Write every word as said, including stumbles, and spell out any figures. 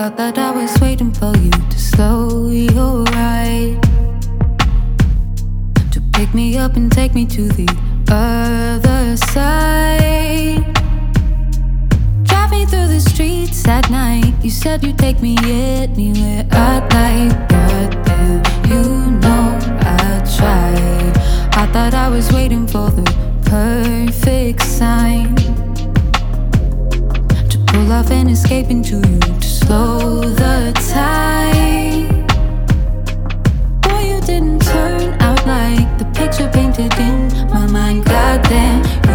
Thought that I was waiting for you to slow your ride, to pick me up and take me to the other side. Drive me through the streets at night. You said you'd take me anywhere I'd like. Goddamn, you know I tried. I thought I was waiting for the perfect sign to pull off and escape into you, to slow the time. Boy, you didn't turn out like the picture painted in my mind. Goddamn,